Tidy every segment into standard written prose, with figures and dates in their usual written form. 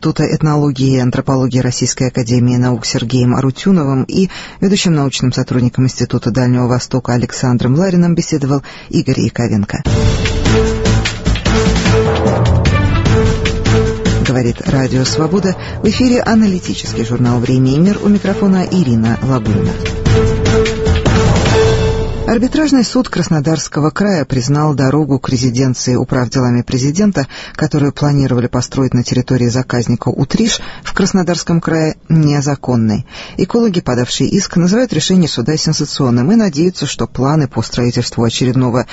Института этнологии и антропологии Российской академии наук Сергеем Арутюновым и ведущим научным сотрудником Института Дальнего Востока Александром Лариным беседовал Игорь Яковенко. Говорит Радио Свобода. В эфире аналитический журнал «Время и мир». У микрофона Ирина Лагунина. Арбитражный суд Краснодарского края признал дорогу к резиденции управделами президента, которую планировали построить на территории заказника Утриш в Краснодарском крае, незаконной. Экологи, подавшие иск, называют решение суда сенсационным и надеются, что планы по строительству очередного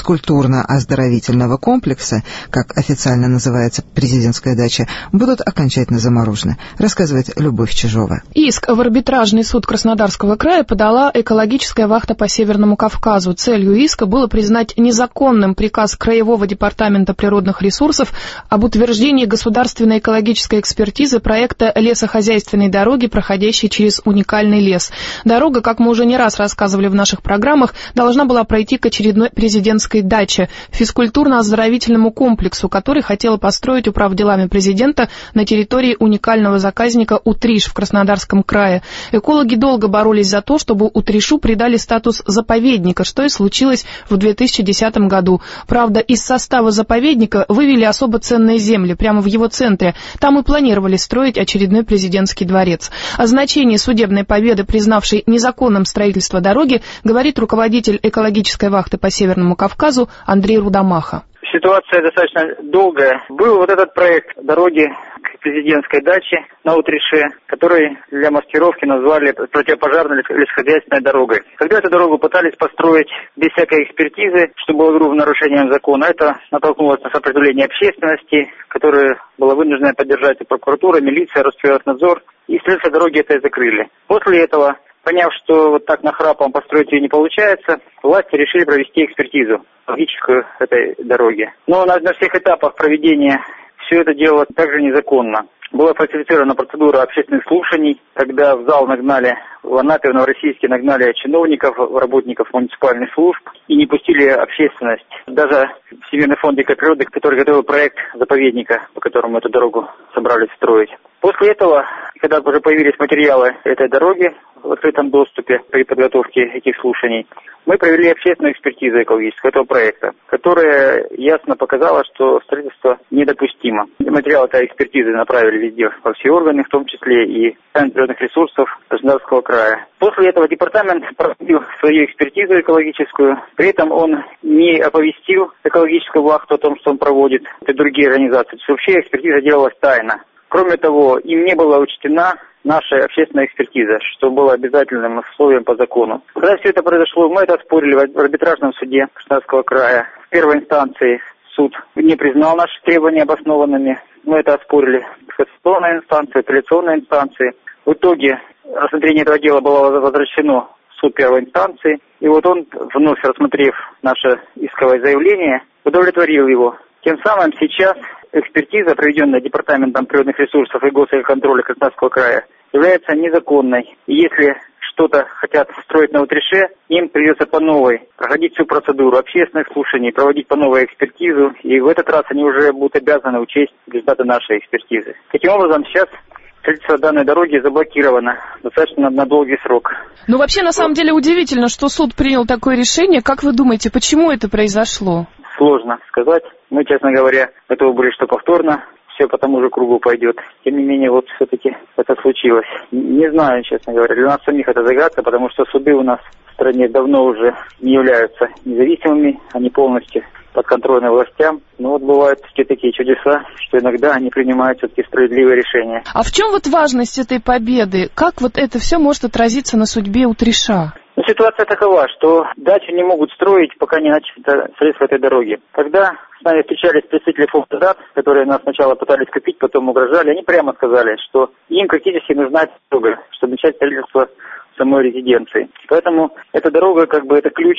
физкультурно-оздоровительного комплекса, как официально называется президентская дача, будут окончательно заморожены, рассказывает Любовь Чижова. Иск в арбитражный суд Краснодарского края подала экологическая вахта по Северному Кавказу. Целью иска было признать незаконным приказ Краевого департамента природных ресурсов об утверждении государственной экологической экспертизы проекта лесохозяйственной дороги, проходящей через уникальный лес. Дорога, как мы уже не раз рассказывали в наших программах, должна была пройти к очередной президентской даче, физкультурно-оздоровительному комплексу, который хотела построить управделами президента на территории уникального заказника Утриш в Краснодарском крае. Экологи долго боролись за то, чтобы Утришу придали статус заповедника, что и случилось в 2010 году. Правда, из состава заповедника вывели особо ценные земли прямо в его центре. Там и планировали строить очередной президентский дворец. О значении судебной победы, признавшей незаконным строительство дороги, говорит руководитель экологической вахты по Северному Кавказу Андрей Рудомаха. Ситуация достаточно долгая. Был вот этот проект дороги к президентской даче на Утрише, который для маскировки назвали противопожарной лесхозяйственной дорогой. Когда эту дорогу пытались построить без всякой экспертизы, что было грубым нарушением закона, это натолкнулось на сопротивление общественности, которая была вынуждена поддержать и прокуратура, милиция, Росприроднадзор, и строительство дороги это и закрыли. После этого, поняв, что вот так нахрапом построить ее не получается, власти решили провести экспертизу логическую этой дороги. Но на всех этапах проведения все это дело также незаконно. Была фальсифицирована процедура общественных слушаний, когда в зал нагнали, в Анапе, в Новороссийске нагнали чиновников, работников муниципальных служб и не пустили общественность. Даже Всемирный фонд дикой природы, который готовил проект заповедника, по которому эту дорогу собрались строить. После этого, когда уже появились материалы этой дороги в открытом доступе при подготовке этих слушаний, мы провели общественную экспертизу экологическую этого проекта, которая ясно показала, что строительство недопустимо. Материалы этой экспертизы направили везде, во все органы, в том числе и Центр природных ресурсов Краснодарского края. После этого департамент проводил свою экспертизу экологическую, при этом он не оповестил экологическую вахту о том, что он проводит, и другие организации. То есть вообще экспертиза делалась тайно. Кроме того, им не была учтена наша общественная экспертиза, что было обязательным условием по закону. Когда все это произошло, мы это оспорили в арбитражном суде Краснодарского края. В первой инстанции суд не признал наши требования обоснованными. Мы это оспорили в кассационной инстанции, апелляционной инстанции. В итоге рассмотрение этого дела было возвращено в суд первой инстанции. И вот он, вновь рассмотрев наше исковое заявление, удовлетворил его. Тем самым сейчас экспертиза, проведенная Департаментом природных ресурсов и госэкоконтроля Краснодарского края, является незаконной. И если что-то хотят строить на Утрише, им придется по новой проходить всю процедуру общественных слушаний, проводить по новой экспертизу. И в этот раз они уже будут обязаны учесть результаты нашей экспертизы. Таким образом, сейчас строительство данной дороги заблокировано достаточно на долгий срок. Ну, вообще, на самом деле, удивительно, что суд принял такое решение. Как вы думаете, почему это произошло? Сложно сказать. Мы, честно говоря, готовы были, что повторно все по тому же кругу пойдет. Тем не менее, вот все-таки это случилось. Не знаю, честно говоря. Для нас самих это загадка, потому что суды у нас в стране давно уже не являются независимыми, они полностью подконтрольны властям. Но вот бывают все такие чудеса, что иногда они принимают все-таки справедливые решения. А в чем вот важность этой победы? Как вот это все может отразиться на судьбе Утриша? Ну, ситуация такова, что дачу не могут строить, пока не начнется строительство этой дороги. Когда с нами встречались представители фонда ДАТ, которые нас сначала пытались купить, потом угрожали, они прямо сказали, что им критически нужна дорога, чтобы начать строительство самой резиденции. Поэтому эта дорога, как бы, это ключ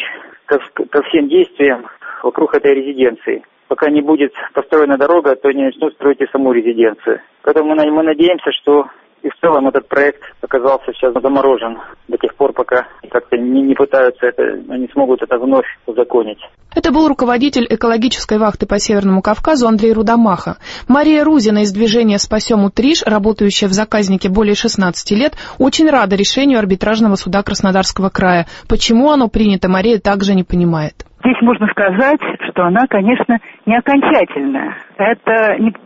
ко всем действиям вокруг этой резиденции. Пока не будет построена дорога, то не начнут строить и саму резиденцию. Поэтому мы надеемся, что И в целом этот проект оказался сейчас заморожен до тех пор, пока как-то не пытаются они смогут это вновь узаконить. Это был руководитель экологической вахты по Северному Кавказу Андрей Рудомаха. Мария Рузина из движения «Спасем Утриш», работающая в заказнике более 16 лет, очень рада решению арбитражного суда Краснодарского края. Почему оно принято, Мария также не понимает. Здесь можно сказать, что она, конечно, не окончательная. Это не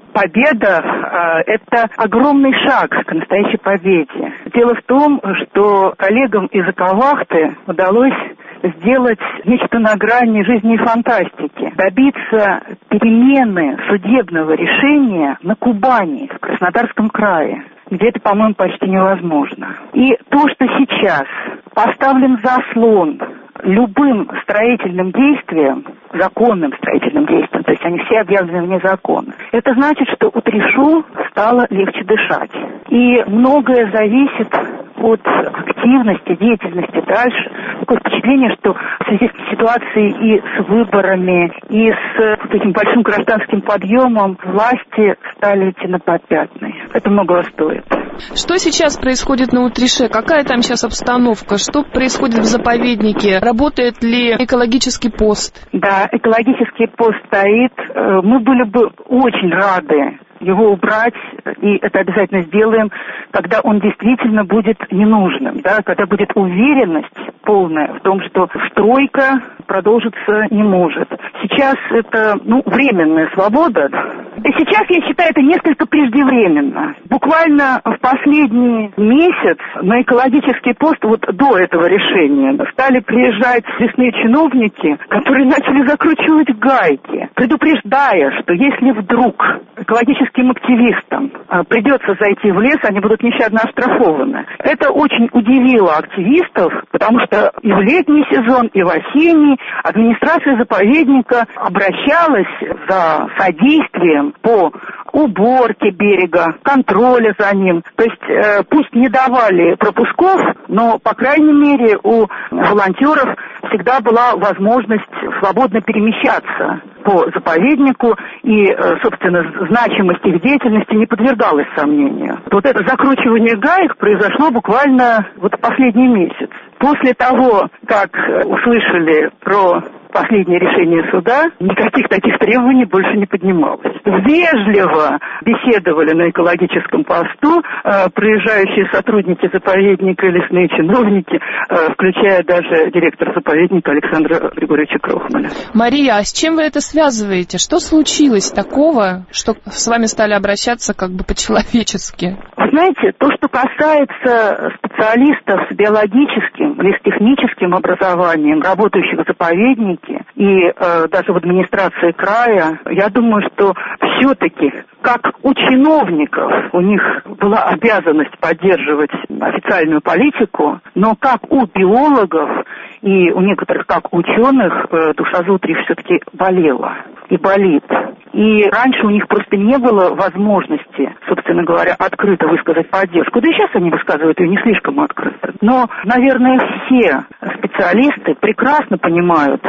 победа, это огромный шаг к настоящей победе. Дело в том, что коллегам из Эковахты удалось сделать нечто на грани жизни и фантастики. Добиться перемены судебного решения на Кубани, в Краснодарском крае, где это, по-моему, почти невозможно. И то, что сейчас поставлен заслон любым строительным действием, законным строительным действием, то есть они все объявлены вне закона, это значит, что Утришу стало легче дышать. И многое зависит от активности, деятельности дальше. Такое впечатление, что в связи с ситуацией и с выборами, и с этим большим гражданским подъемом власти стали идти на попятные. Это многого стоит. Что сейчас происходит на Утрише? Какая там сейчас обстановка? Что происходит в заповеднике? Работает ли экологический пост? Да, экологический пост стоит. Мы были бы очень рады его убрать, и это обязательно сделаем, когда он действительно будет ненужным, да, когда будет уверенность полная в том, что стройка продолжиться не может. Сейчас это, временная свобода. И сейчас, я считаю, это несколько преждевременно. Буквально в последний месяц на экологический пост, вот до этого решения, стали приезжать лесные чиновники, которые начали закручивать гайки, предупреждая, что если вдруг экологическим активистам придется зайти в лес, они будут нещадно оштрафованы. Это очень удивило активистов, потому что и в летний сезон, и в осенний администрация заповедника обращалась за содействием по уборке берега, контроля за ним. То есть пусть не давали пропусков, но, по крайней мере, у волонтеров всегда была возможность свободно перемещаться по заповеднику, и, собственно, значимость их деятельности не подвергалась сомнению. Вот это закручивание гаек произошло буквально последний месяц. После того, как услышали про последнее решение суда, никаких таких требований больше не поднималось. Вежливо беседовали на экологическом посту проезжающие сотрудники заповедника и лесные чиновники, включая даже директор заповедника Александра Григорьевича Крохмаля. Мария, а с чем вы это связываете? Что случилось такого, что с вами стали обращаться как бы по-человечески? Вы знаете, то, что касается специалистов с биологическим или с техническим образованием, работающих в заповеднике, и даже в администрации края, я думаю, что все-таки, как у чиновников, у них была обязанность поддерживать официальную политику, но как у биологов и у некоторых, как у ученых, душа за Утриш все-таки болела и болит. И раньше у них просто не было возможности, собственно говоря, открыто высказать поддержку. Да и сейчас они высказывают ее не слишком открыто. Но, наверное, все специалисты прекрасно понимают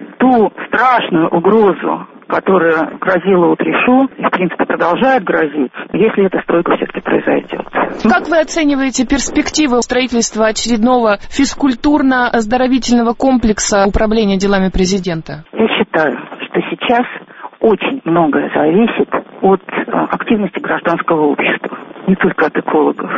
ту страшную угрозу, которая грозила Утришу и, в принципе, продолжает грозить, если эта стройка все-таки произойдет. Как вы оцениваете перспективы строительства очередного физкультурно-оздоровительного комплекса управления делами президента? Я считаю, что сейчас очень многое зависит от активности гражданского общества, не только от экологов.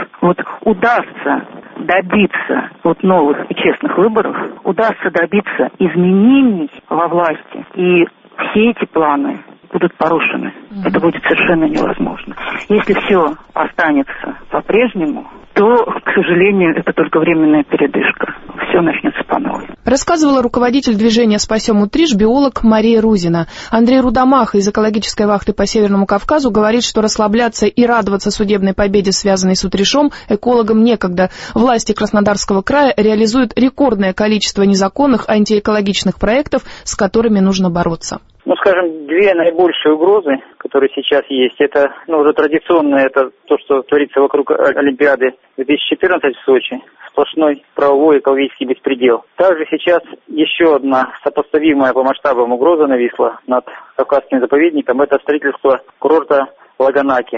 Удастся добиться новых и честных выборов, удастся добиться изменений во власти, и все эти планы будут порушены. Это будет совершенно невозможно. Если все останется по-прежнему, то, к сожалению, это только временная передышка. Все начнется по новой. Рассказывала руководитель движения «Спасем Утриш», биолог Мария Рузина. Андрей Рудомаха из экологической вахты по Северному Кавказу говорит, что расслабляться и радоваться судебной победе, связанной с Утришом, экологам некогда. Власти Краснодарского края реализуют рекордное количество незаконных антиэкологичных проектов, с которыми нужно бороться. Скажем, две наибольшие угрозы, которые сейчас есть, это, уже традиционно, это то, что творится вокруг Олимпиады 2014 в Сочи, сплошной правовой экологический беспредел. Также сейчас еще одна сопоставимая по масштабам угроза нависла над Кавказским заповедником, это строительство курорта Лаганаки.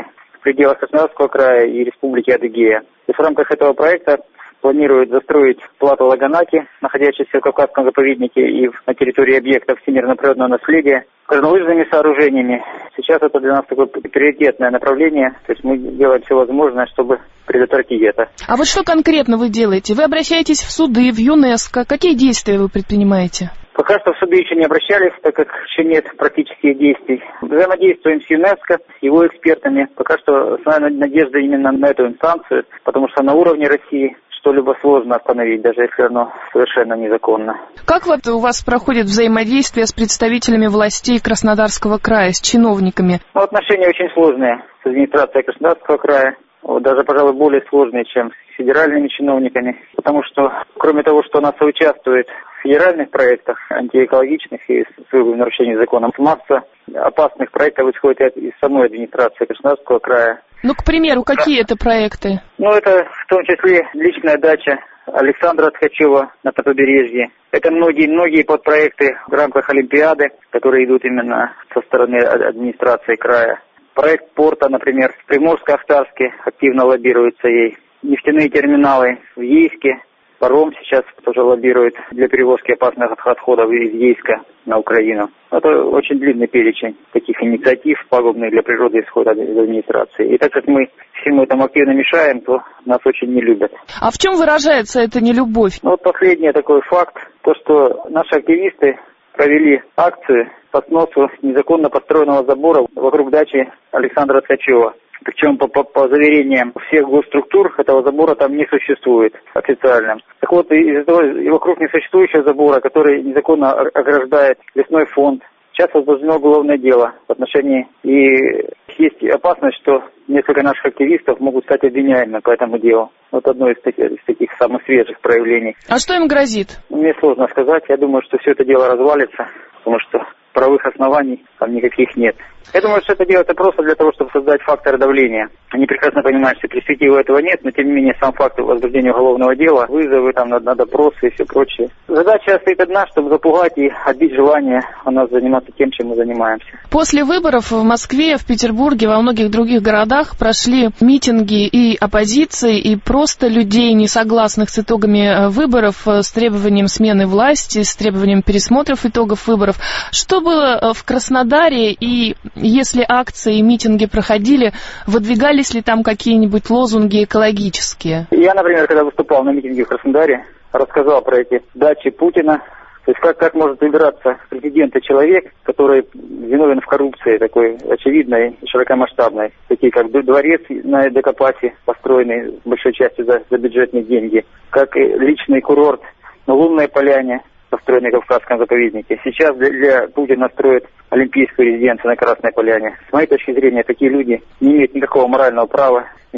в пределах Краснодарского края и Республики Адыгея. То есть в рамках этого проекта планируют застроить плато Лаганаки, находящийся в Кавказском заповеднике и на территории объектов всемирного природного наследия, горнолыжными сооружениями. Сейчас это для нас такое приоритетное направление, то есть мы делаем все возможное, чтобы предотвратить это. А вот что конкретно вы делаете? Вы обращаетесь в суды, в ЮНЕСКО? Какие действия вы предпринимаете? Пока что в суды еще не обращались, так как еще нет практических действий. Взаимодействуем с ЮНЕСКО, с его экспертами. Пока что основная надежда именно на эту инстанцию, потому что на уровне России что-либо сложно остановить, даже если оно совершенно незаконно. Как вот у вас проходит взаимодействие с представителями властей Краснодарского края, с чиновниками? Отношения очень сложные с администрацией Краснодарского края. Даже, пожалуй, более сложные, чем с федеральными чиновниками. Потому что, кроме того, что она соучаствует в федеральных проектах, антиэкологичных и с нарушением закона, масса опасных проектов исходит из самой администрации Краснодарского края. Ну, к примеру, какие это проекты? Это в том числе личная дача Александра Ткачева на побережье. Это многие подпроекты в рамках Олимпиады, которые идут именно со стороны администрации края. Проект порта, например, в Приморско-Ахтарске активно лоббируется ей. Нефтяные терминалы в Ейске. Паром сейчас тоже лоббирует для перевозки опасных отходов из Ейска на Украину. Это очень длинный перечень таких инициатив, пагубных для природы, исхода из администрации. И так как мы всему этому активно мешаем, то нас очень не любят. А в чем выражается эта нелюбовь? Последний такой факт, то что наши активисты провели акцию по сносу незаконно построенного забора вокруг дачи Александра Ткачева. Причем по заверениям всех госструктур этого забора там не существует официально. Так вот, из-за того, и вокруг несуществующего забора, который незаконно ограждает лесной фонд, сейчас возбуждено уголовное дело в отношении, и есть опасность, что несколько наших активистов могут стать обвиняемыми по этому делу. Одно из таких самых свежих проявлений. А что им грозит? Мне сложно сказать. Я думаю, что все это дело развалится, потому что правовых оснований там никаких нет. Я думаю, что это делается просто для того, чтобы создать фактор давления. Они прекрасно понимают, что перспективы этого нет, но тем не менее сам факт возбуждения уголовного дела, вызовы на допросы и все прочее. Задача стоит одна, чтобы запугать и отбить желание у нас заниматься тем, чем мы занимаемся. После выборов в Москве, в Петербурге, во многих других городах прошли митинги и оппозиции, и просто людей, не согласных с итогами выборов, с требованием смены власти, с требованием пересмотров итогов выборов. Что было в Краснодаре, и если акции и митинги проходили, выдвигались ли там какие-нибудь лозунги экологические? Я, например, когда выступал на митинге в Краснодаре, рассказал про эти дачи Путина. То есть как может выбираться президент и человек, который виновен в коррупции такой очевидной и широкомасштабной, такие как дворец на Эдекопасе, построенный большой частью за бюджетные деньги, как и личный курорт на Лунной поляне, построенный в Кавказском заповеднике. Сейчас для Путина строят олимпийскую резиденцию на Красной поляне. С моей точки зрения, такие люди не имеют никакого морального права